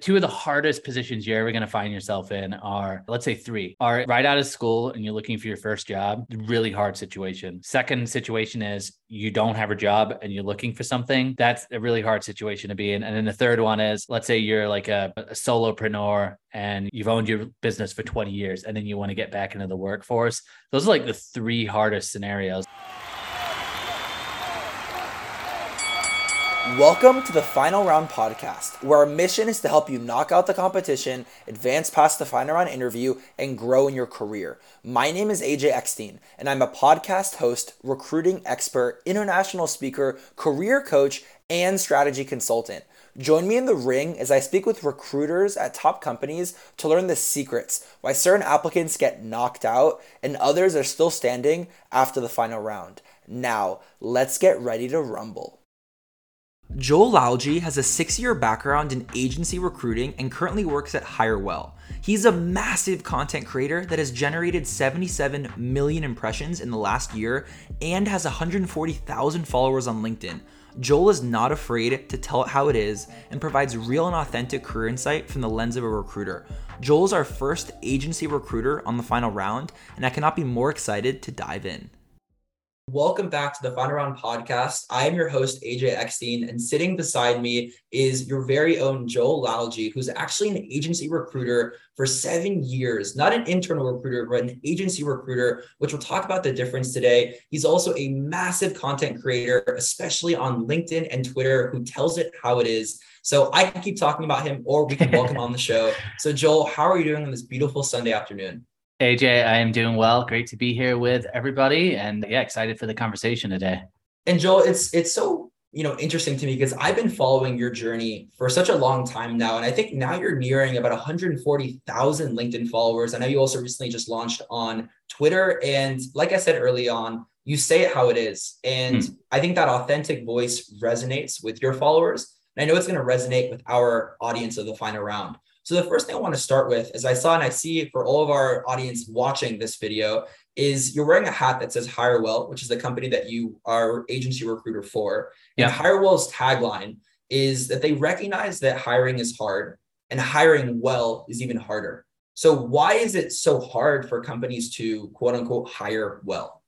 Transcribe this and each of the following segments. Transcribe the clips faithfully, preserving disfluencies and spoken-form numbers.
two of the hardest positions you're ever going to find yourself in are, let's say three, are right out of school and you're looking for your first job. Really hard situation. Second situation is you don't have a job and you're looking for something. That's a really hard situation to be in. And then the third one is, let's say you're like a, a solopreneur and you've owned your business for twenty years and then you want to get back into the workforce. Those are like the three hardest scenarios. Welcome to the Final Round Podcast, where our mission is to help you knock out the competition, advance past the final round interview, and grow in your career. My name is A J Eckstein, and I'm a podcast host, recruiting expert, international speaker, career coach, and strategy consultant. Join me in the ring as I speak with recruiters at top companies to learn the secrets, why certain applicants get knocked out and others are still standing after the final round. Now, let's get ready to rumble. Joel Lalgee has a six-year background in agency recruiting and currently works at HireWell. He's a massive content creator that has generated seventy-seven million impressions in the last year and has one hundred forty thousand followers on LinkedIn. Joel is not afraid to tell it how it is and provides real and authentic career insight from the lens of a recruiter. Joel's our first agency recruiter on the final round, and I cannot be more excited to dive in. Welcome back to the Final Round Podcast. I am your host, A J Eckstein, and sitting beside me is your very own Joel Lalgee, who's actually an agency recruiter for seven years. Not an internal recruiter, but an agency recruiter, which we'll talk about the difference today. He's also a massive content creator, especially on LinkedIn and Twitter, who tells it how it is. So I can keep talking about him, or we can welcome him on the show. So Joel, how are you doing on this beautiful Sunday afternoon? A J, I am doing well. Great to be here with everybody. And yeah, excited for the conversation today. And Joel, it's it's so, you know, interesting to me because I've been following your journey for such a long time now. And I think now you're nearing about one hundred forty thousand LinkedIn followers. I know you also recently just launched on Twitter. And like I said early on, you say it how it is. And hmm. I think that authentic voice resonates with your followers. And I know it's going to resonate with our audience of the final round. So the first thing I want to start with, as I saw and I see for all of our audience watching this video, is you're wearing a hat that says HireWell, which is the company that you are agency recruiter for. And yeah. HireWell's tagline is that they recognize that hiring is hard and hiring well is even harder. So why is it so hard for companies to quote unquote hire well?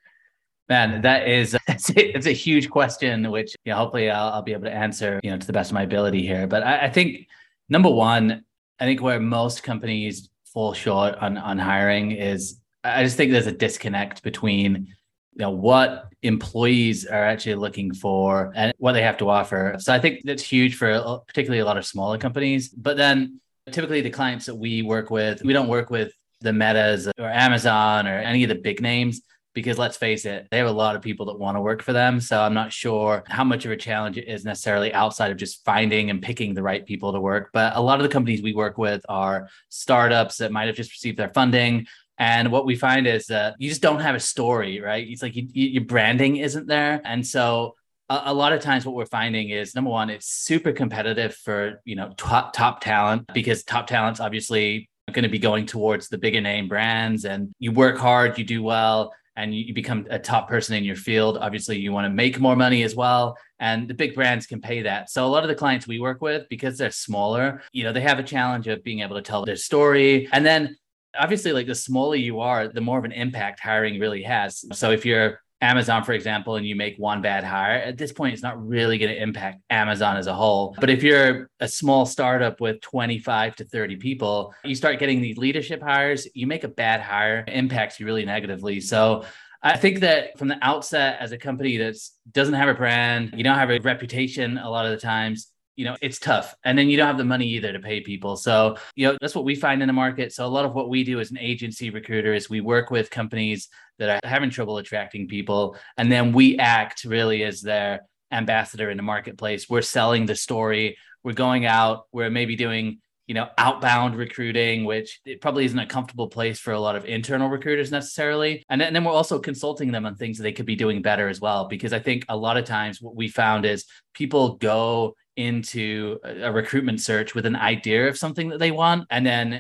Man, that is it's a, it's a huge question, which you know, hopefully I'll, I'll be able to answer, you know, to the best of my ability here. But I, I think number one, I think where most companies fall short on, on hiring is, I just think there's a disconnect between, you know, what employees are actually looking for and what they have to offer. So I think that's huge for particularly a lot of smaller companies. But then typically the clients that we work with, we don't work with the Metas or Amazon or any of the big names. Because let's face it, they have a lot of people that want to work for them. So I'm not sure how much of a challenge it is necessarily outside of just finding and picking the right people to work. But a lot of the companies we work with are startups that might have just received their funding. And what we find is that you just don't have a story, right? It's like you, you, your branding isn't there. And so a, a lot of times what we're finding is, number one, it's super competitive for, you know, top, top talent, because top talent's obviously going to be going towards the bigger name brands, and you work hard, you do well, and you become a top person in your field. Obviously, you want to make more money as well. And the big brands can pay that. So a lot of the clients we work with, because they're smaller, you know, they have a challenge of being able to tell their story. And then obviously, like the smaller you are, the more of an impact hiring really has. So if you're Amazon, for example, and you make one bad hire, at this point, it's not really going to impact Amazon as a whole. But if you're a small startup with twenty-five to thirty people, you start getting these leadership hires, you make a bad hire, it impacts you really negatively. So I think that from the outset, as a company that doesn't have a brand, you don't have a reputation a lot of the times, you know, it's tough. And then you don't have the money either to pay people. So, you know, that's what we find in the market. So a lot of what we do as an agency recruiter is we work with companies that are having trouble attracting people. And then we act really as their ambassador in the marketplace. We're selling the story. We're going out. We're maybe doing, you know, outbound recruiting, which it probably isn't a comfortable place for a lot of internal recruiters necessarily. And then, and then we're also consulting them on things that they could be doing better as well. Because I think a lot of times what we found is people go into a recruitment search with an idea of something that they want. And then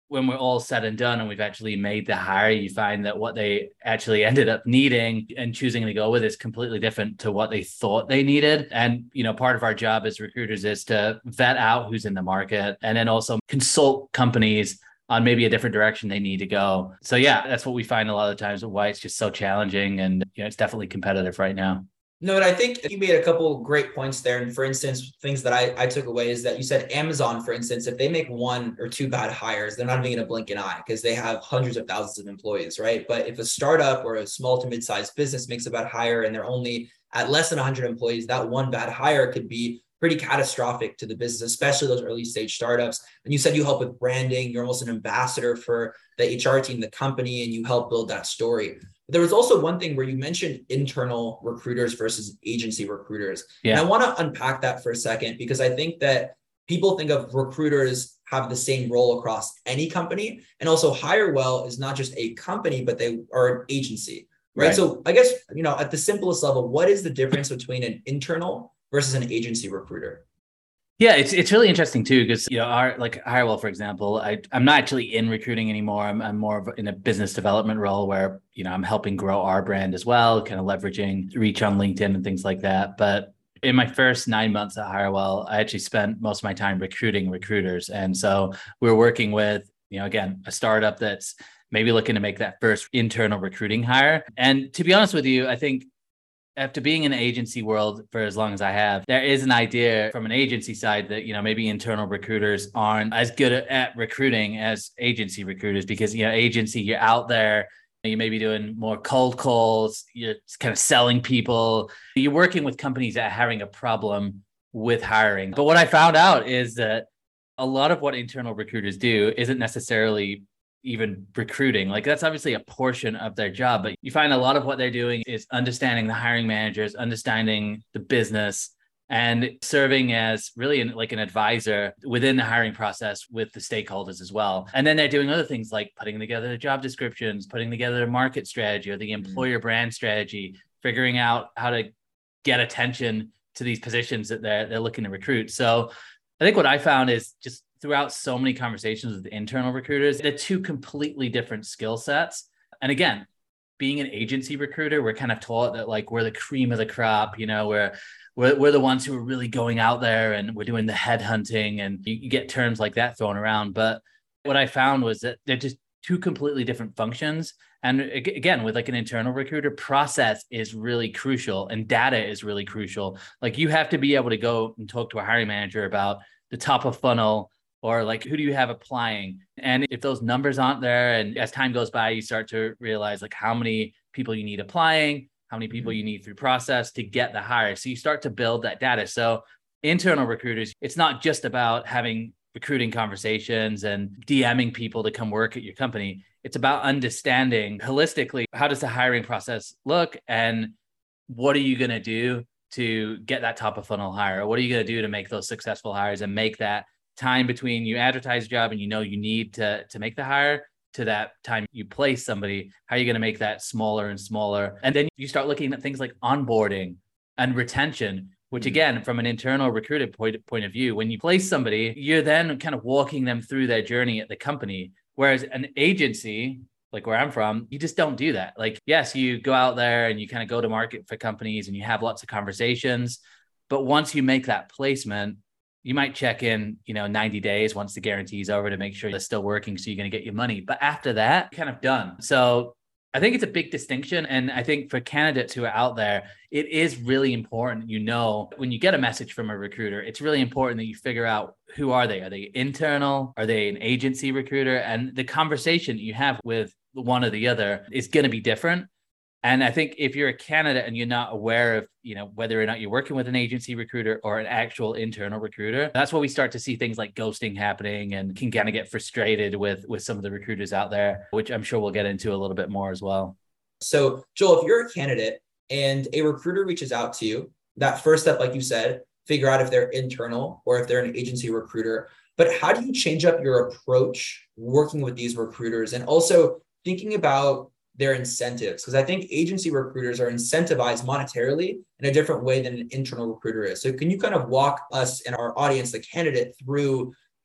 when we're all said and done and we've actually made the hire, you find that what they actually ended up needing and choosing to go with is completely different to what they thought they needed. And, you know, part of our job as recruiters is to vet out who's in the market and then also consult companies on maybe a different direction they need to go. So yeah, that's what we find a lot of the times why it's just so challenging, and you know, it's definitely competitive right now. No, and I think you made a couple great points there. And for instance, things that I, I took away is that you said Amazon, for instance, if they make one or two bad hires, they're not even going to blink an eye because they have hundreds of thousands of employees, right? But if a startup or a small to mid-sized business makes a bad hire and they're only at less than one hundred employees, that one bad hire could be pretty catastrophic to the business, especially those early stage startups. And you said you help with branding. You're almost an ambassador for the H R team, the company, and you help build that story. There was also one thing where you mentioned internal recruiters versus agency recruiters. Yeah. And I want to unpack that for a second, because I think that people think of recruiters have the same role across any company. And also HireWell is not just a company, but they are an agency, right? right? So I guess, you know, at the simplest level, what is the difference between an internal versus an agency recruiter? Yeah, it's it's really interesting too, because you know, our like HireWell, for example, I I'm not actually in recruiting anymore. I'm I'm more of in a business development role where you know I'm helping grow our brand as well, kind of leveraging reach on LinkedIn and things like that. But in my first nine months at HireWell, I actually spent most of my time recruiting recruiters, and so we we're working with you know again a startup that's maybe looking to make that first internal recruiting hire. And to be honest with you, I think, after being in the agency world for as long as I have, there is an idea from an agency side that, you know, maybe internal recruiters aren't as good at recruiting as agency recruiters because, you know, agency, you're out there, you may be doing more cold calls, you're kind of selling people, you're working with companies that are having a problem with hiring. But what I found out is that a lot of what internal recruiters do isn't necessarily even recruiting. Like that's obviously a portion of their job, but you find a lot of what they're doing is understanding the hiring managers, understanding the business, and serving as really an, like an advisor within the hiring process with the stakeholders as well. And then they're doing other things like putting together the job descriptions, putting together a market strategy or the employer brand strategy, figuring out how to get attention to these positions that they're, they're looking to recruit. So I think what I found is just throughout so many conversations with internal recruiters, they're two completely different skill sets. And again, being an agency recruiter, we're kind of taught that like we're the cream of the crop, you know, we're we're, we're the ones who are really going out there and we're doing the headhunting, and you, you get terms like that thrown around. But what I found was that they're just two completely different functions. And again, with like an internal recruiter, process is really crucial and data is really crucial. Like you have to be able to go and talk to a hiring manager about the top of funnel, or like, who do you have applying? And if those numbers aren't there, and as time goes by, you start to realize like how many people you need applying, how many people you need through process to get the hire. So you start to build that data. So internal recruiters, it's not just about having recruiting conversations and DMing people to come work at your company. It's about understanding holistically, how does the hiring process look? And what are you going to do to get that top of funnel hire? What are you going to do to make those successful hires and make that time between you advertise a job and you know you need to to make the hire to that time you place somebody? How are you going to make that smaller and smaller? And then you start looking at things like onboarding and retention, which again, from an internal recruiter point, point of view, when you place somebody, you're then kind of walking them through their journey at the company. Whereas an agency, like where I'm from, you just don't do that. Like, yes, you go out there and you kind of go to market for companies and you have lots of conversations. But once you make that placement, you might check in, you know, ninety days once the guarantee is over to make sure they're still working. So you're going to get your money. But after that, kind of done. So I think it's a big distinction. And I think for candidates who are out there, it is really important, you know, when you get a message from a recruiter, it's really important that you figure out who are they? Are they internal? Are they an agency recruiter? And the conversation you have with one or the other is going to be different. And I think if you're a candidate and you're not aware of, you know, whether or not you're working with an agency recruiter or an actual internal recruiter, that's where we start to see things like ghosting happening and can kind of get frustrated with, with some of the recruiters out there, which I'm sure we'll get into a little bit more as well. So Joel, if you're a candidate and a recruiter reaches out to you, that first step, like you said, figure out if they're internal or if they're an agency recruiter. But how do you change up your approach working with these recruiters and also thinking about their incentives? Because I think agency recruiters are incentivized monetarily in a different way than an internal recruiter is. So can you kind of walk us and our audience, the candidate, through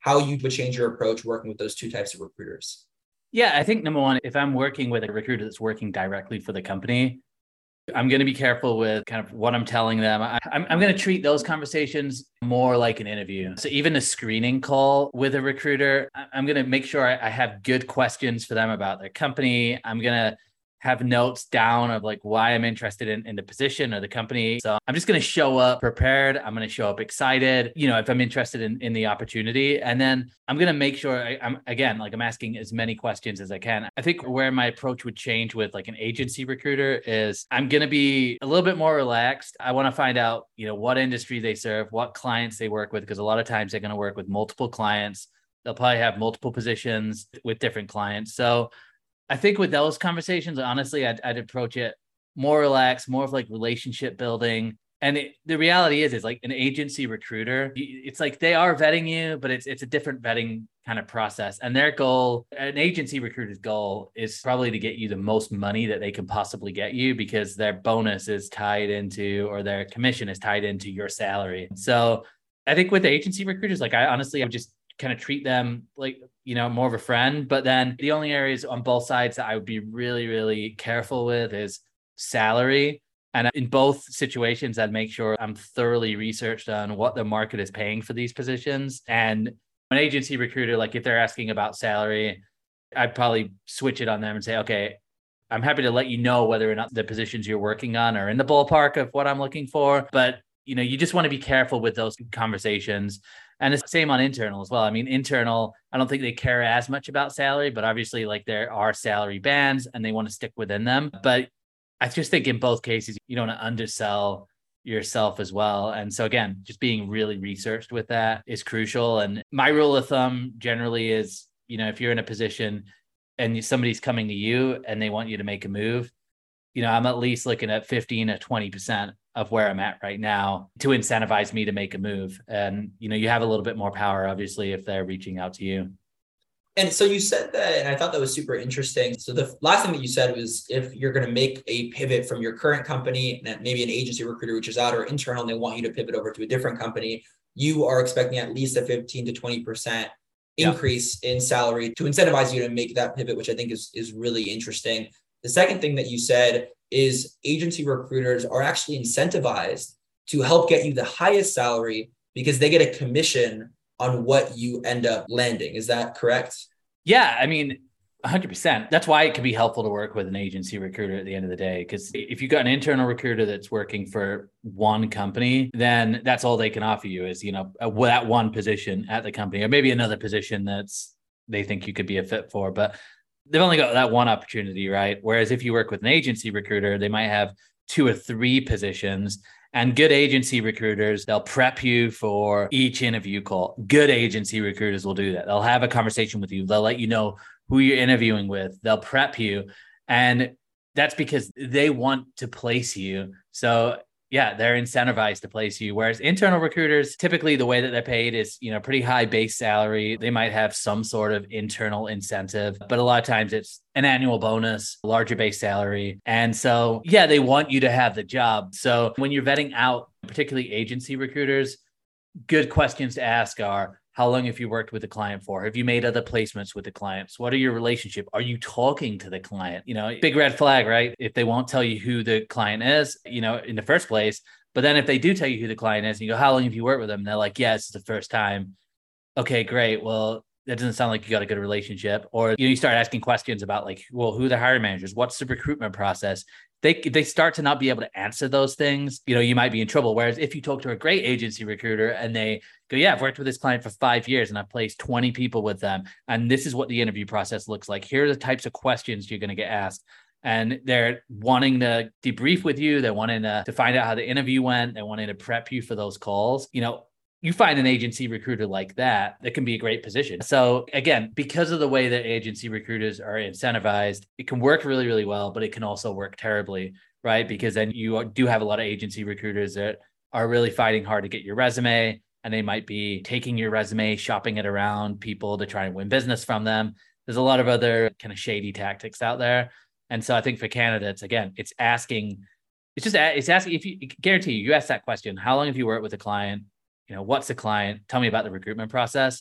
how you would change your approach working with those two types of recruiters. Yeah, I think number one, if I'm working with a recruiter that's working directly for the company, I'm going to be careful with kind of what I'm telling them. I, I'm, I'm going to treat those conversations more like an interview. So even a screening call with a recruiter, I'm going to make sure I, I have good questions for them about their company. I'm going to have notes down of like why I'm interested in, in the position or the company. So I'm just going to show up prepared. I'm going to show up excited, you know, if I'm interested in, in the opportunity. And then I'm going to make sure I, I'm, again, like I'm asking as many questions as I can. I think where my approach would change with like an agency recruiter is I'm going to be a little bit more relaxed. I want to find out, you know, what industry they serve, what clients they work with, because a lot of times they're going to work with multiple clients. They'll probably have multiple positions with different clients. So I think with those conversations, honestly, I'd, I'd approach it more relaxed, more of like relationship building. And it, the reality is, is like an agency recruiter, it's like they are vetting you, but it's it's a different vetting kind of process. And their goal, an agency recruiter's goal is probably to get you the most money that they can possibly get you, because their bonus is tied into, or their commission is tied into your salary. So I think with agency recruiters, like I honestly, I would just kind of treat them like, you know, more of a friend. But then the only areas on both sides that I would be really, really careful with is salary. And in both situations, I'd make sure I'm thoroughly researched on what the market is paying for these positions. And an agency recruiter, like if they're asking about salary, I'd probably switch it on them and say, okay, I'm happy to let you know whether or not the positions you're working on are in the ballpark of what I'm looking for. But, you know, you just want to be careful with those conversations. And it's the same on internal as well. I mean, internal, I don't think they care as much about salary, but obviously like there are salary bands and they want to stick within them. But I just think in both cases, you don't want to undersell yourself as well. And so again, just being really researched with that is crucial. And my rule of thumb generally is, you know, if you're in a position and somebody's coming to you and they want you to make a move, you know, I'm at least looking at fifteen to twenty percent of where I'm at right now to incentivize me to make a move. And, you know, you have a little bit more power, obviously, if they're reaching out to you. And so you said that, and I thought that was super interesting. So the last thing that you said was if you're going to make a pivot from your current company, and maybe an agency recruiter reaches out or internal, and they want you to pivot over to a different company, you are expecting at least a fifteen to twenty percent increase yeah. in salary to incentivize you to make that pivot, which I think is, is really interesting. The second thing that you said is agency recruiters are actually incentivized to help get you the highest salary because they get a commission on what you end up landing. Is that correct? Yeah, I mean, one hundred percent. That's why it can be helpful to work with an agency recruiter at the end of the day. Because if you've got an internal recruiter that's working for one company, then that's all they can offer you is, you know, that one position at the company, or maybe another position that's they think you could be a fit for. But they've only got that one opportunity, right? Whereas if you work with an agency recruiter, they might have two or three positions. And good agency recruiters, they'll prep you for each interview call. Good agency recruiters will do that. They'll have a conversation with you. They'll let you know who you're interviewing with. They'll prep you. And that's because they want to place you. So yeah, they're incentivized to place you. Whereas internal recruiters, typically the way that they're paid is, you know, pretty high base salary. They might have some sort of internal incentive, but a lot of times it's an annual bonus, larger base salary. And so, yeah, they want you to have the job. So when you're vetting out, particularly agency recruiters, good questions to ask are, how long have you worked with the client for? Have you made other placements with the clients? What are your relationship? Are you talking to the client? You know, big red flag, right? If they won't tell you who the client is, you know, in the first place, but then if they do tell you who the client is and you go, how long have you worked with them? And they're like, yeah, it's the first time. Okay, great. Well, that doesn't sound like you got a good relationship. Or, you know, you start asking questions about like, well, who are the hiring managers? What's the recruitment process? They they start to not be able to answer those things, you know, you might be in trouble. Whereas if you talk to a great agency recruiter and they go, yeah, I've worked with this client for five years and I've placed twenty people with them, and this is what the interview process looks like. Here are the types of questions you're going to get asked. And they're wanting to debrief with you. They're wanting to, to find out how the interview went. They're wanting to prep you for those calls. You know, you find an agency recruiter like that, that can be a great position. So again, because of the way that agency recruiters are incentivized, it can work really, really well, but it can also work terribly, right? Because then you do have a lot of agency recruiters that are really fighting hard to get your resume, and they might be taking your resume, shopping it around people to try and win business from them. There's a lot of other kind of shady tactics out there. And so I think for candidates, again, it's asking, it's just, it's asking, if you guarantee you, you ask that question, how long have you worked with a client? You know, what's the client? Tell me about the recruitment process.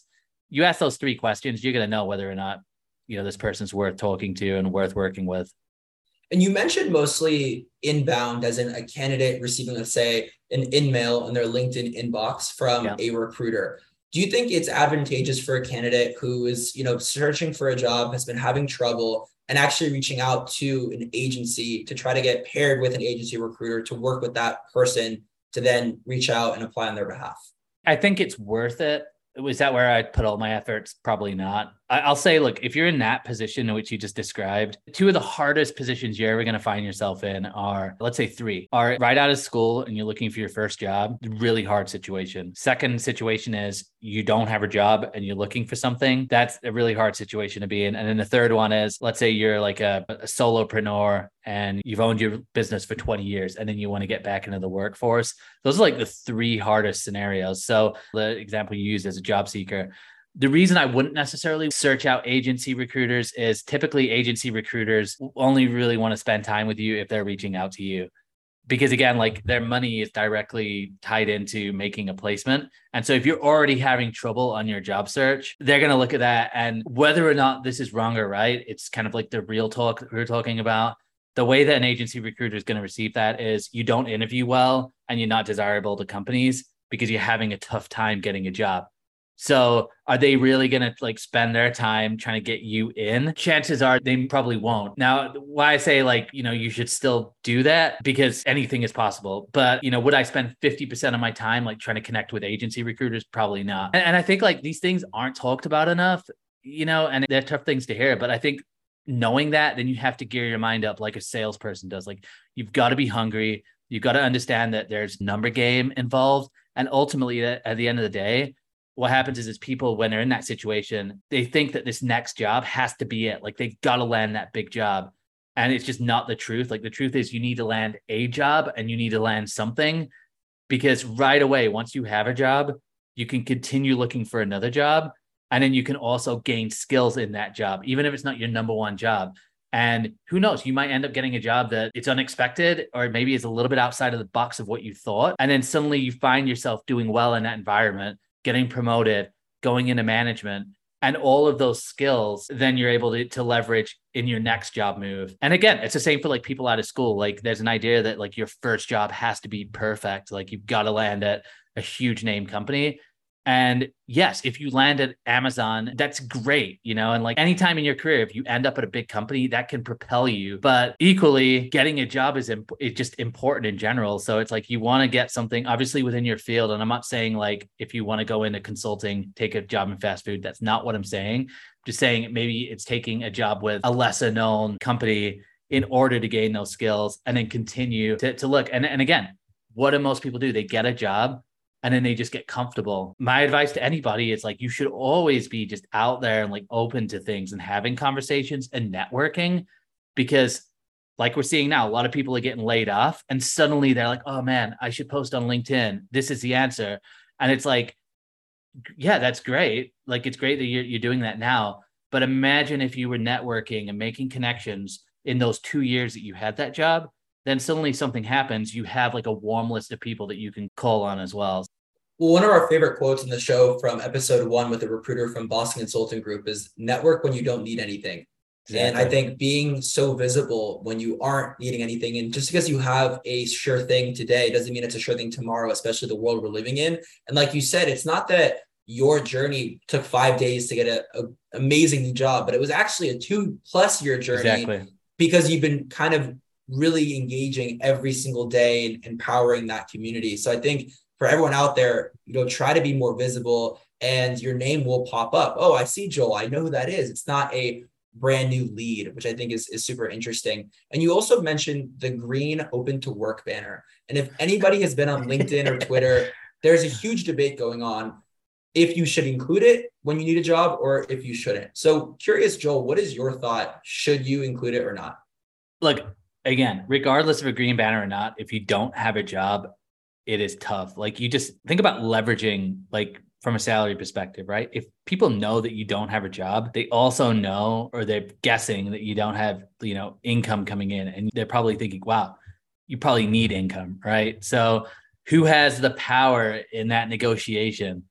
you ask those three questions, you're going to know whether or not, you know, this person's worth talking to and worth working with. And you mentioned mostly inbound, as in a candidate receiving, let's say, an in-mail in their LinkedIn inbox from yeah. a recruiter. Do you think it's advantageous for a candidate who is, you know, searching for a job, has been having trouble, and actually reaching out to an agency to try to get paired with an agency recruiter to work with that person to then reach out and apply on their behalf? I think it's worth it. Was that where I'd put all my efforts? Probably not. I'll say, look, if you're in that position in which you just described, two of the hardest positions you're ever going to find yourself in are, let's say three, are right out of school and you're looking for your first job. Really hard situation. Second situation is you don't have a job and you're looking for something. That's a really hard situation to be in. And then the third one is, let's say you're like a, a solopreneur and you've owned your business for twenty years and then you want to get back into the workforce. Those are like the three hardest scenarios. So the example you used as a job seeker, the reason I wouldn't necessarily search out agency recruiters is typically agency recruiters only really want to spend time with you if they're reaching out to you. Because again, like their money is directly tied into making a placement. And so if you're already having trouble on your job search, they're going to look at that. And whether or not this is wrong or right, it's kind of like the real talk we're talking about. The way that an agency recruiter is going to receive that is you don't interview well and you're not desirable to companies because you're having a tough time getting a job. So are they really going to like spend their time trying to get you in? Chances are they probably won't. Now, why I say like, you know, you should still do that because anything is possible. But, you know, would I spend fifty percent of my time like trying to connect with agency recruiters? Probably not. And, and I think like these things aren't talked about enough, you know, and they're tough things to hear. But I think knowing that, then you have to gear your mind up like a salesperson does. Like you've got to be hungry. You've got to understand that there's number game involved. And ultimately, at the end of the day, what happens is, is people, when they're in that situation, they think that this next job has to be it. Like they've got to land that big job. And it's just not the truth. Like the truth is you need to land a job and you need to land something, because right away, once you have a job, you can continue looking for another job. And then you can also gain skills in that job, even if it's not your number one job. And who knows, you might end up getting a job that it's unexpected, or maybe it's a little bit outside of the box of what you thought. And then suddenly you find yourself doing well in that environment, getting promoted, going into management, and all of those skills, then you're able to, to leverage in your next job move. And again, it's the same for like people out of school. Like there's an idea that like your first job has to be perfect. Like you've got to land at a huge name company. And yes, if you land at Amazon, that's great, you know, and like anytime in your career, if you end up at a big company, that can propel you. But equally, getting a job is, imp- is just important in general. So it's like you want to get something obviously within your field. And I'm not saying like if you want to go into consulting, take a job in fast food. That's not what I'm saying. Just saying maybe it's taking a job with a lesser known company in order to gain those skills and then continue to, to look. And, and again, what do most people do? They get a job and then they just get comfortable. My advice to anybody is like, you should always be just out there and like open to things and having conversations and networking, because like we're seeing now, a lot of people are getting laid off and suddenly they're like, oh man, I should post on LinkedIn. This is the answer. And it's like, yeah, that's great. Like, it's great that you're, you're doing that now, but imagine if you were networking and making connections in those two years that you had that job, then suddenly something happens. You have like a warm list of people that you can call on as well. Well, one of our favorite quotes in the show from episode one with a recruiter from Boston Consulting Group is network when you don't need anything. Exactly. And I think being so visible when you aren't needing anything, and just because you have a sure thing today doesn't mean it's a sure thing tomorrow, especially the world we're living in. And like you said, it's not that your journey took five days to get an amazing new job, but it was actually a two plus year journey. Exactly. Because you've been kind of really engaging every single day and empowering that community. So I think for everyone out there, you know, try to be more visible and your name will pop up. Oh, I see Joel. I know who that is. It's not a brand new lead, which I think is, is super interesting. And you also mentioned the green open to work banner. And if anybody has been on LinkedIn or Twitter, there's a huge debate going on if you should include it when you need a job or if you shouldn't. So curious, Joel, what is your thought? Should you include it or not? Look, again, regardless of a green banner or not, if you don't have a job, it is tough. Like, you just think about leveraging, like from a salary perspective, right? If people know that you don't have a job, they also know, or they're guessing that you don't have, you know, income coming in, and they're probably thinking, wow, you probably need income, right? So who has the power in that negotiation?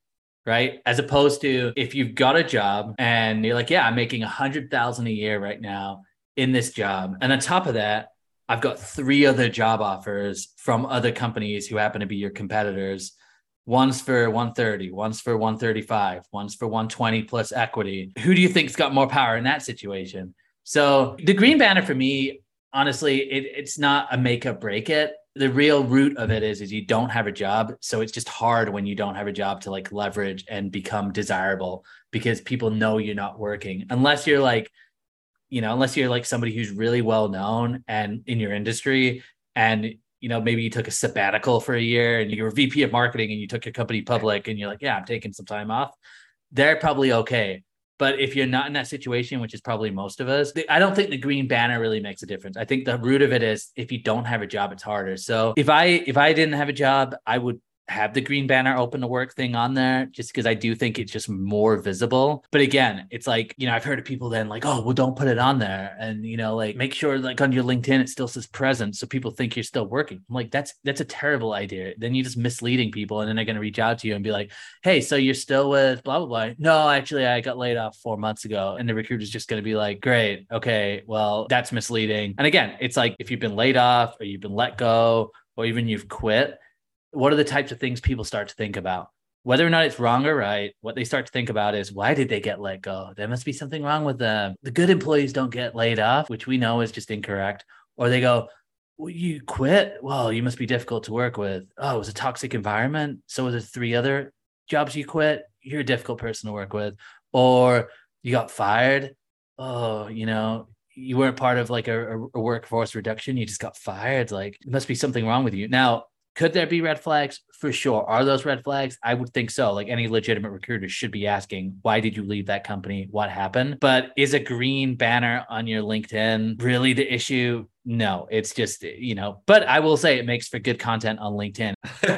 right? As opposed to if you've got a job and you're like, yeah, I'm making a hundred thousand a year right now in this job. And on top of that, I've got three other job offers from other companies who happen to be your competitors. One's for one thirty, one's for one thirty-five, one's for one twenty plus equity. Who do you think's got more power in that situation? So the green banner for me, honestly, it, it's not a make or break it. The real root of it is, is you don't have a job. So it's just hard when you don't have a job to like leverage and become desirable because people know you're not working unless you're like, you know, unless you're like somebody who's really well known and in your industry and, you know, maybe you took a sabbatical for a year and you were V P of marketing and you took your company public and you're like, yeah, I'm taking some time off. They're probably okay. But if you're not in that situation, which is probably most of us, I don't think the green banner really makes a difference. I think the root of it is if you don't have a job, it's harder. So if I if I didn't have a job, I would have the green banner open to work thing on there just because I do think it's just more visible. But again, it's like, you know, I've heard of people then like, oh, well, don't put it on there. And, you know, like make sure like on your LinkedIn, it still says present. So people think you're still working. I'm like, that's, that's a terrible idea. Then you're just misleading people. And then they're going to reach out to you and be like, hey, so you're still with blah, blah, blah. No, actually, I got laid off four months ago. And the recruiter's just going to be like, great. Okay, well, that's misleading. And again, it's like if you've been laid off or you've been let go or even you've quit, what are the types of things people start to think about? Whether or not it's wrong or right, what they start to think about is, why did they get let go? There must be something wrong with them. The good employees don't get laid off, which we know is just incorrect. Or they go, well, you quit? Well, you must be difficult to work with. Oh, it was a toxic environment. So were the three other jobs you quit? You're a difficult person to work with. Or you got fired. Oh, you know, you weren't part of like a, a workforce reduction. You just got fired. Like, there must be something wrong with you. Now, could there be red flags? For sure. Are those red flags? I would think so. Like any legitimate recruiter should be asking, why did you leave that company? What happened? But is a green banner on your LinkedIn really the issue? No, it's just, you know, but I will say it makes for good content on LinkedIn.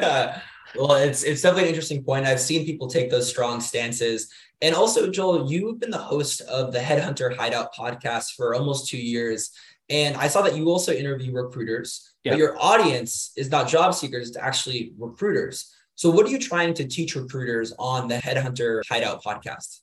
Well, it's it's definitely an interesting point. I've seen people take those strong stances. And also, Joel, you've been the host of the Headhunter Hideout podcast for almost two years. And I saw that you also interview recruiters. But yep. Your audience is not job seekers, it's actually recruiters. So what are you trying to teach recruiters on the Headhunter Hideout podcast?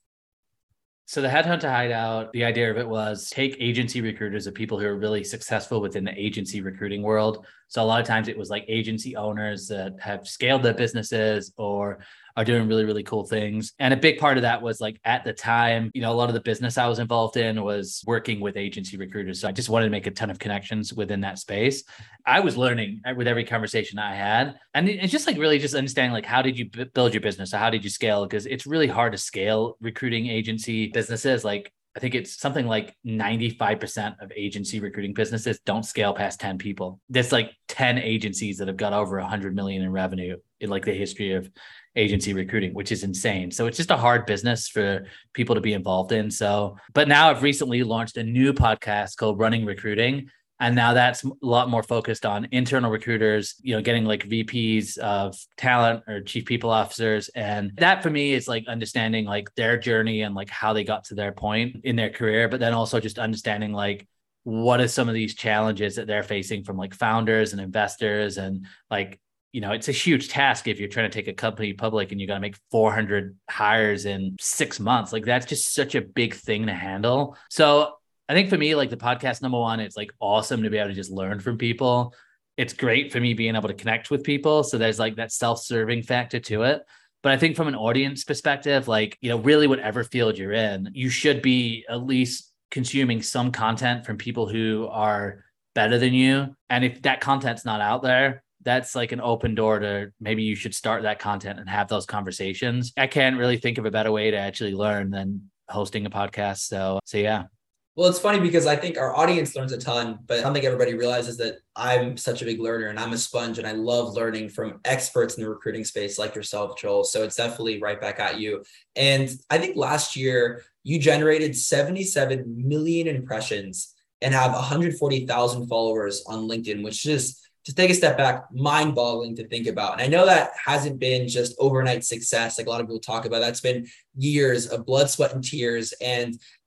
So the Headhunter Hideout, the idea of it was take agency recruiters of people who are really successful within the agency recruiting world. So a lot of times it was like agency owners that have scaled their businesses or are doing really, really cool things. And a big part of that was like at the time, you know, a lot of the business I was involved in was working with agency recruiters. So I just wanted to make a ton of connections within that space. I was learning with every conversation I had. And it's just like really just understanding like, how did you b- build your business? Or how did you scale? Because it's really hard to scale recruiting agency businesses. Like I think it's something like ninety-five percent of agency recruiting businesses don't scale past ten people. There's like ten agencies that have got over one hundred million in revenue in like the history of agency recruiting, which is insane. So it's just a hard business for people to be involved in. So, but now I've recently launched a new podcast called Running Recruiting. And now that's a lot more focused on internal recruiters, you know, getting like V Ps of talent or chief people officers. And that for me is like understanding like their journey and like how they got to their point in their career, but then also just understanding like what are some of these challenges that they're facing from like founders and investors. And like, you know, it's a huge task if you're trying to take a company public and you got to make four hundred hires in six months. Like that's just such a big thing to handle. So I think for me, like the podcast, number one, it's like awesome to be able to just learn from people. It's great for me being able to connect with people. So there's like that self-serving factor to it. But I think from an audience perspective, like, you know, really whatever field you're in, you should be at least consuming some content from people who are better than you. And if that content's not out there, that's like an open door to maybe you should start that content and have those conversations. I can't really think of a better way to actually learn than hosting a podcast. So, so yeah. Well, it's funny because I think our audience learns a ton, but I don't think everybody realizes that I'm such a big learner and I'm a sponge and I love learning from experts in the recruiting space like yourself, Joel. So it's definitely right back at you. And I think last year you generated seventy-seven million impressions and have one hundred forty thousand followers on LinkedIn, which is, to take a step back, mind-boggling to think about. And I know that hasn't been just overnight success like a lot of people talk about. That's been years of blood, sweat, and tears. And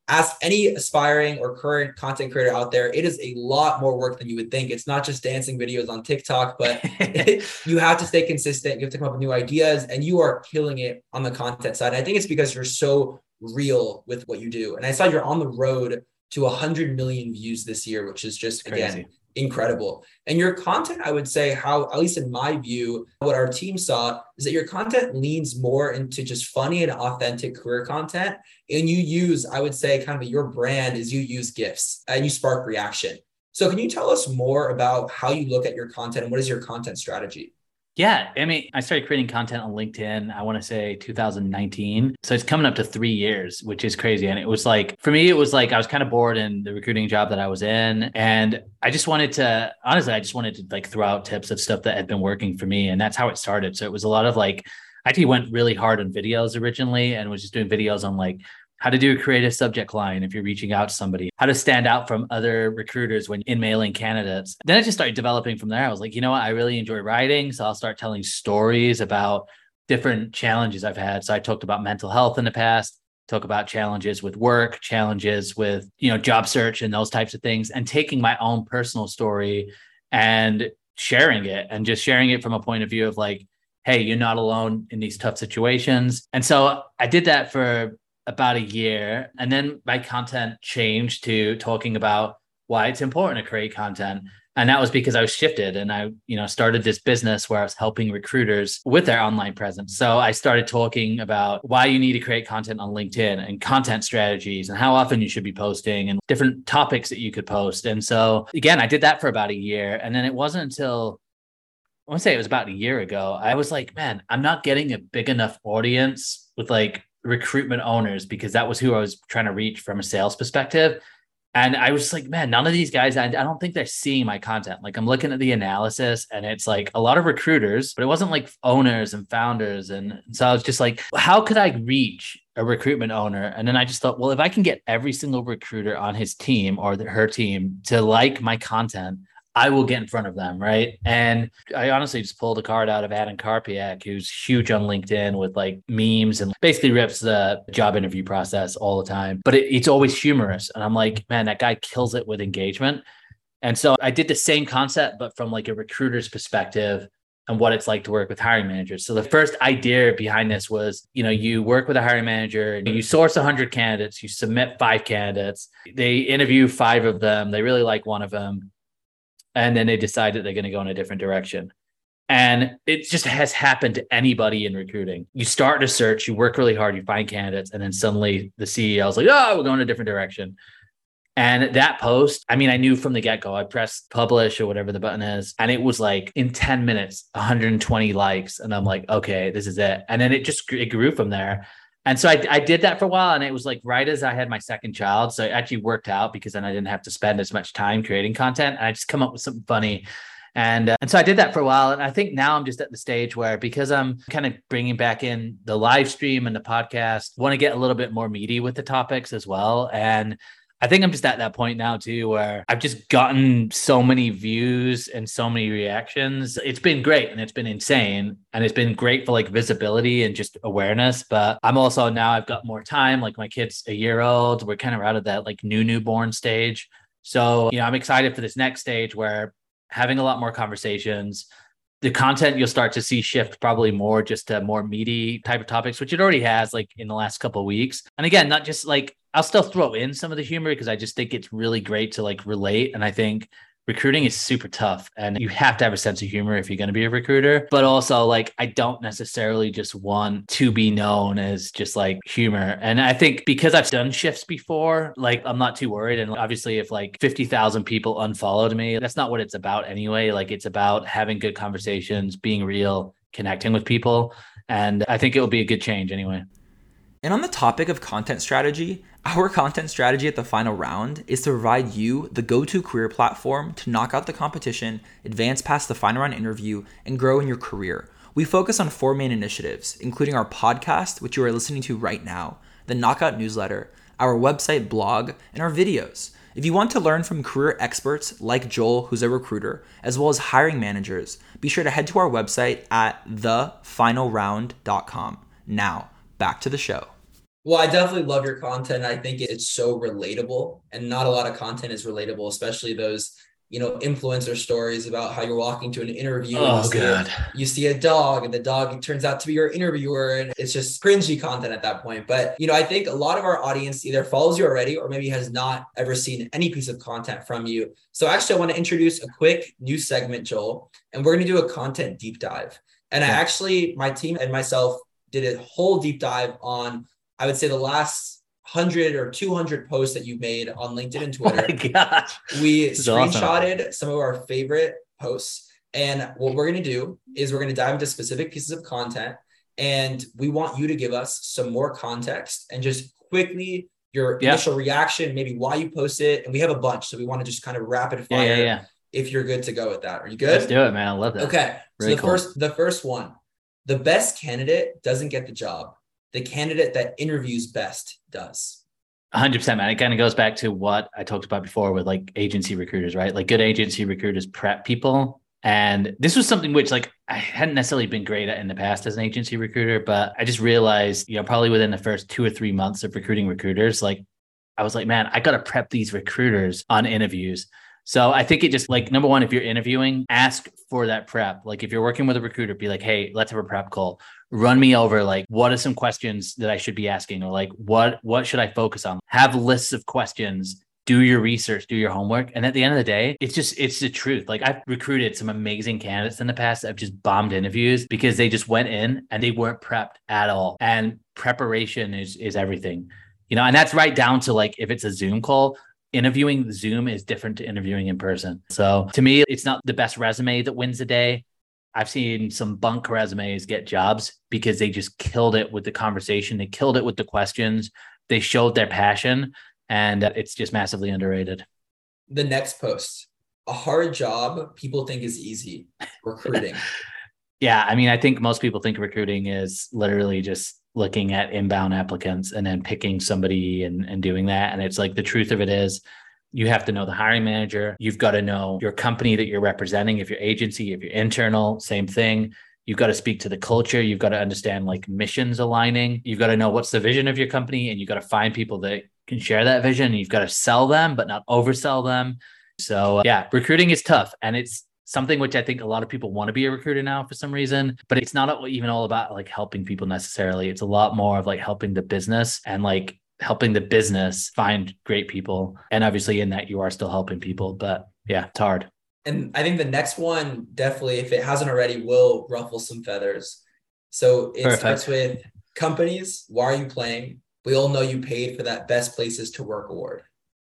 ask any aspiring or current content creator out there, it is a lot more work than you would think. It's not just dancing videos on TikTok, but it, you have to stay consistent. You have to come up with new ideas, and you are killing it on the content side. And I think it's because you're so real with what you do. And I saw you're on the road to one hundred million views this year, which is just, again, incredible. And your content, I would say, how, at least in my view, what our team saw is that your content leans more into just funny and authentic career content. And you use, I would say, kind of your brand is you use GIFs and you spark reaction. So can you tell us more about how you look at your content and what is your content strategy? Yeah, I mean, I started creating content on LinkedIn, I want to say two thousand nineteen. So it's coming up to three years, which is crazy. And it was like, for me, it was like, I was kind of bored in the recruiting job that I was in. And I just wanted to, honestly, I just wanted to like throw out tips of stuff that had been working for me. And that's how it started. So it was a lot of like, I actually went really hard on videos originally and was just doing videos on like, how to do a creative subject line if you're reaching out to somebody, how to stand out from other recruiters when in mailing candidates. Then I just started developing from there. I was like, you know what? I really enjoy writing. So I'll start telling stories about different challenges I've had. So I talked about mental health in the past, talk about challenges with work, challenges with, you know, job search and those types of things, and taking my own personal story and sharing it and just sharing it from a point of view of like, hey, you're not alone in these tough situations. And so I did that for about a year. And then my content changed to talking about why it's important to create content. And that was because I was shifted and I, you know, started this business where I was helping recruiters with their online presence. So I started talking about why you need to create content on LinkedIn and content strategies and how often you should be posting and different topics that you could post. And so again, I did that for about a year. And then it wasn't until I want to say it was about a year ago, I was like, man, I'm not getting a big enough audience with like recruitment owners, because that was who I was trying to reach from a sales perspective. And I was like, man, none of these guys, I, I don't think they're seeing my content. Like I'm looking at the analysis and it's like a lot of recruiters, but it wasn't like owners and founders. And so I was just like, how could I reach a recruitment owner? And then I just thought, well, if I can get every single recruiter on his team or the, her team to like my content, I will get in front of them, right? And I honestly just pulled a card out of Adam Karpiak, who's huge on LinkedIn with like memes and basically rips the job interview process all the time. But it, it's always humorous. And I'm like, man, that guy kills it with engagement. And so I did the same concept, but from like a recruiter's perspective and what it's like to work with hiring managers. So the first idea behind this was, you know, you work with a hiring manager, you source one hundred candidates, you submit five candidates, they interview five of them, they really like one of them. And then they decide that they're going to go in a different direction. And it just has happened to anybody in recruiting. You start a search, you work really hard, you find candidates, and then suddenly the C E O is like, oh, we're going a different direction. And that post, I mean, I knew from the get-go, I pressed publish or whatever the button is, and it was like in ten minutes, one hundred twenty likes. And I'm like, okay, this is it. And then it just it grew from there. And so I, I did that for a while, and it was like right as I had my second child. So it actually worked out because then I didn't have to spend as much time creating content. And I just come up with something funny. And, uh, and so I did that for a while. And I think now I'm just at the stage where, because I'm kind of bringing back in the live stream and the podcast, want to get a little bit more meaty with the topics as well. And I think I'm just at that point now too, where I've just gotten so many views and so many reactions. It's been great and it's been insane. And it's been great for like visibility and just awareness. But I'm also now I've got more time, like my kid's a year old. We're kind of out of that like new newborn stage. So, you know, I'm excited for this next stage where having a lot more conversations, the content you'll start to see shift probably more just to more meaty type of topics, which it already has like in the last couple of weeks. And again, not just like, I'll still throw in some of the humor because I just think it's really great to like relate. And I think recruiting is super tough and you have to have a sense of humor if you're going to be a recruiter. But also like, I don't necessarily just want to be known as just like humor. And I think because I've done shifts before, like I'm not too worried. And obviously if like fifty thousand people unfollowed me, that's not what it's about anyway. Like it's about having good conversations, being real, connecting with people. And I think it will be a good change anyway. And on the topic of content strategy, our content strategy at the final round is to provide you the go-to career platform to knock out the competition, advance past the final round interview, and grow in your career. We focus on four main initiatives, including our podcast, which you are listening to right now, the Knockout newsletter, our website blog, and our videos. If you want to learn from career experts like Joel, who's a recruiter, as well as hiring managers, be sure to head to our website at the final round dot com. Now, back to the show. Well, I definitely love your content. I think it's so relatable, and not a lot of content is relatable, especially those, you know, influencer stories about how you're walking to an interview and you Oh, see God. it, you see a dog and the dog turns out to be your interviewer, and it's just cringy content at that point. But, you know, I think a lot of our audience either follows you already or maybe has not ever seen any piece of content from you. So actually, I want to introduce a quick new segment, Joel, and we're going to do a content deep dive. And I Yeah. actually, my team and myself did a whole deep dive on, I would say, the last one hundred or two hundred posts that you've made on LinkedIn and Twitter. Oh my gosh. We This is screenshotted awesome. some of our favorite posts. And what we're going to do is we're going to dive into specific pieces of content. And we want you to give us some more context and just quickly your Yeah. initial reaction, maybe why you post it. And we have a bunch. So we want to just kind of rapid fire. Yeah, yeah, yeah. If you're good to go with that. Are you good? Let's do it, man. I love that. Okay. So Very the cool. first, the first one, the best candidate doesn't get the job. The candidate that interviews best does. one hundred percent, man. It kind of goes back to what I talked about before with like agency recruiters, right? Like good agency recruiters prep people. And this was something which like I hadn't necessarily been great at in the past as an agency recruiter, but I just realized, you know, probably within the first two or three months of recruiting recruiters, like I was like, man, I got to prep these recruiters on interviews. So I think it just like, number one, if you're interviewing, ask for that prep. Like if you're working with a recruiter, be like, hey, let's have a prep call. Run me over, like, what are some questions that I should be asking? Or like, what, what should I focus on? Have lists of questions, do your research, do your homework. And at the end of the day, it's just, it's the truth. Like I've recruited some amazing candidates in the past that have just bombed interviews because they just went in and they weren't prepped at all. And preparation is, is everything, you know, and that's right down to like, if it's a Zoom call, interviewing Zoom is different to interviewing in person. So to me, it's not the best resume that wins the day. I've seen some bunk resumes get jobs because they just killed it with the conversation. They killed it with the questions. They showed their passion, and it's just massively underrated. The next post, a hard job people think is easy, recruiting. Yeah. I mean, I think most people think recruiting is literally just looking at inbound applicants and then picking somebody and, and doing that. And it's like, the truth of it is you have to know the hiring manager. You've got to know your company that you're representing. If you're agency, if you're internal, same thing. You've got to speak to the culture. You've got to understand like missions aligning. You've got to know what's the vision of your company, and you've got to find people that can share that vision. And you've got to sell them, but not oversell them. So uh, yeah, recruiting is tough. And it's something which I think a lot of people want to be a recruiter now for some reason, but it's not even all about like helping people necessarily. It's a lot more of like helping the business and like helping the business find great people. And obviously in that you are still helping people, but yeah, it's hard. And I think the next one definitely, if it hasn't already, will ruffle some feathers. So it Perfect. starts with companies. Why are you playing? We all know you paid for that Best Places to Work award.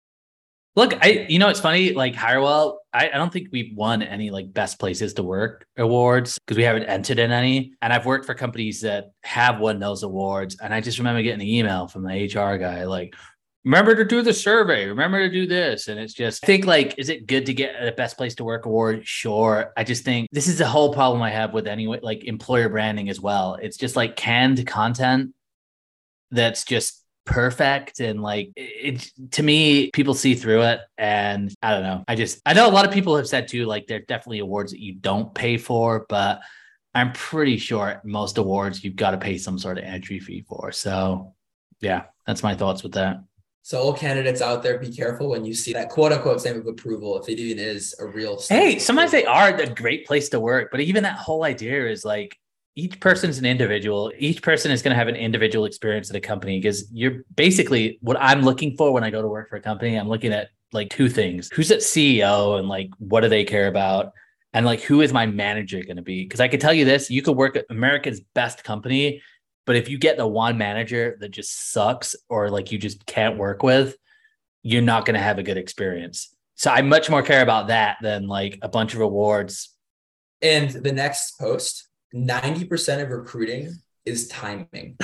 Look, I, you know, it's funny, like HireWell, I, I don't think we've won any like best places to work awards because we haven't entered in any. And I've worked for companies that have won those awards. And I just remember getting an email from the H R guy, like, remember to do the survey, remember to do this. And it's just, I think like, is it good to get a best place to work award? Sure. I just think this is the whole problem I have with any like employer branding as well. It's just like canned content that's just perfect, and like it, to me, people see through it, and I don't know. I just I know a lot of people have said too, like there are definitely awards that you don't pay for, but I'm pretty sure most awards you've got to pay some sort of entry fee for. So yeah, that's my thoughts with that. So all candidates out there, be careful when you see that quote unquote stamp of approval, if it even is a real stamp. Hey, sometimes they are a great place to work, but even that whole idea is like, each person's an individual. Each person is going to have an individual experience at a company, because you're basically what I'm looking for when I go to work for a company. I'm looking at like two things. Who's that C E O and like, what do they care about? And like, who is my manager going to be? Because I can tell you this, you could work at America's best company, but if you get the one manager that just sucks or like you just can't work with, you're not going to have a good experience. So I much more care about that than like a bunch of awards. And the next post, ninety percent of recruiting is timing.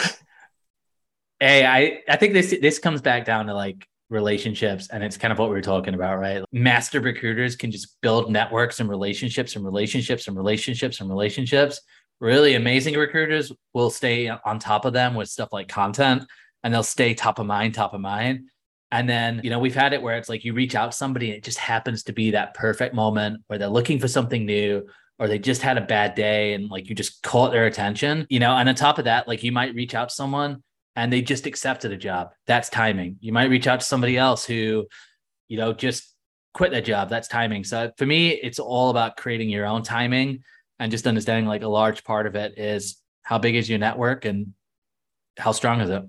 Hey, I, I think this this comes back down to like relationships, and it's kind of what we were talking about, right? Master recruiters can just build networks and relationships and relationships and relationships and relationships. Really amazing recruiters will stay on top of them with stuff like content, and they'll stay top of mind, top of mind. And then, you know, we've had it where it's like you reach out to somebody and it just happens to be that perfect moment where they're looking for something new, or they just had a bad day and like you just caught their attention, you know, and on top of that, like you might reach out to someone and they just accepted a job. That's timing. You might reach out to somebody else who, you know, just quit their job. That's timing. So for me, it's all about creating your own timing and just understanding like a large part of it is how big is your network and how strong is it?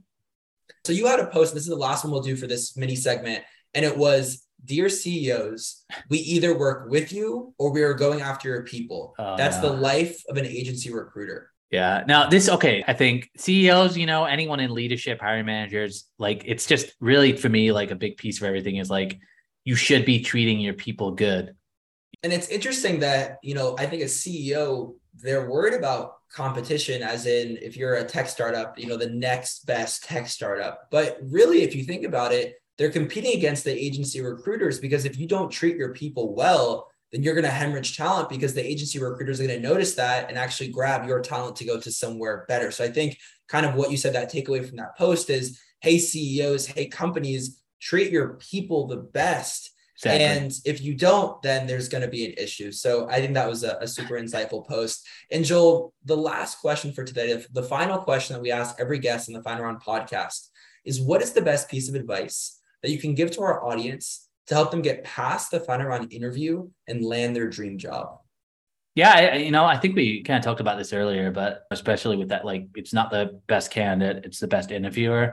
So you had a post, this is the last one we'll do for this mini segment. And it was, dear C E Os, we either work with you or we are going after your people. Oh, That's no. the life of an agency recruiter. Yeah. Now this, okay. I think C E Os, you know, anyone in leadership, hiring managers, like it's just really for me, like a big piece of everything is like, you should be treating your people good. And it's interesting that, you know, I think a C E O, they're worried about competition as in if you're a tech startup, you know, the next best tech startup. But really, if you think about it, they're competing against the agency recruiters because if you don't treat your people well, then you're going to hemorrhage talent because the agency recruiters are going to notice that and actually grab your talent to go to somewhere better. So I think kind of what you said, that takeaway from that post is, hey, C E Os, hey, companies, treat your people the best. Exactly. And if you don't, then there's going to be an issue. So I think that was a, a super insightful post. And Joel, the last question for today, the final question that we ask every guest in the Final Round podcast is, what is the best piece of advice that you can give to our audience to help them get past the Final Round interview and land their dream job? Yeah, I, you know, I think we kind of talked about this earlier, but especially with that, like, it's not the best candidate, it's the best interviewer.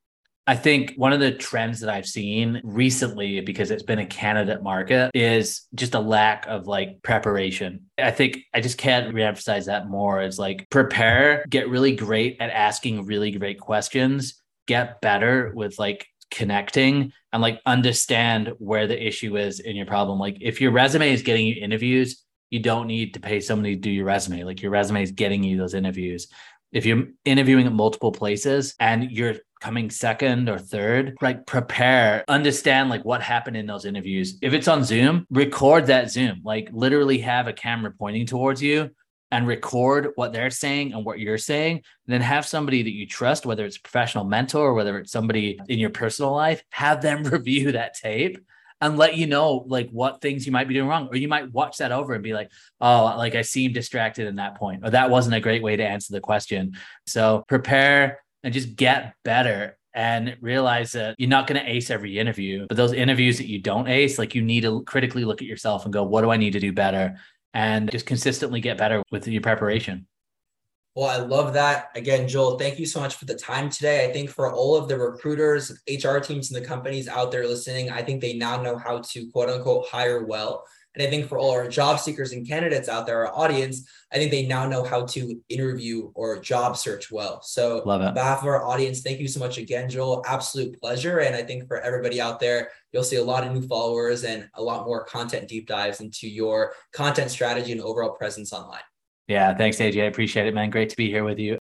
I think one of the trends that I've seen recently, because it's been a candidate market, is just a lack of like preparation. I think I just can't reemphasize that more. It's like prepare, get really great at asking really great questions, get better with like connecting and like understand where the issue is in your problem. Like if your resume is getting you interviews, you don't need to pay somebody to do your resume. Like your resume is getting you those interviews. If you're interviewing at multiple places and you're coming second or third, like prepare, understand like what happened in those interviews. If it's on Zoom, record that Zoom, like literally have a camera pointing towards you and record what they're saying and what you're saying. And then have somebody that you trust, whether it's a professional mentor or whether it's somebody in your personal life, have them review that tape and let you know like what things you might be doing wrong. Or you might watch that over and be like, oh, like I seemed distracted in that point, or that wasn't a great way to answer the question. So prepare and just get better and realize that you're not going to ace every interview, but those interviews that you don't ace, like you need to critically look at yourself and go, what do I need to do better? And just consistently get better with your preparation. Well, I love that. Again, Joel, thank you so much for the time today. I think for all of the recruiters, H R teams, and the companies out there listening, I think they now know how to quote unquote hire well. And I think for all our job seekers and candidates out there, our audience, I think they now know how to interview or job search well. So on behalf of our audience, thank you so much again, Joel. Absolute pleasure. And I think for everybody out there, you'll see a lot of new followers and a lot more content deep dives into your content strategy and overall presence online. Yeah, thanks, A J. I appreciate it, man. Great to be here with you.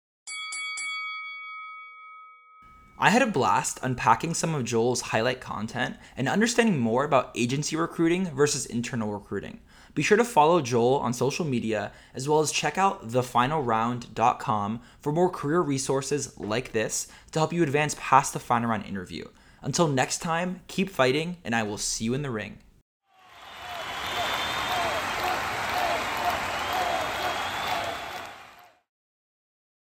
I had a blast unpacking some of Joel's highlight content and understanding more about agency recruiting versus internal recruiting. Be sure to follow Joel on social media, as well as check out the final round dot com for more career resources like this to help you advance past the final round interview. Until next time, keep fighting, and I will see you in the ring.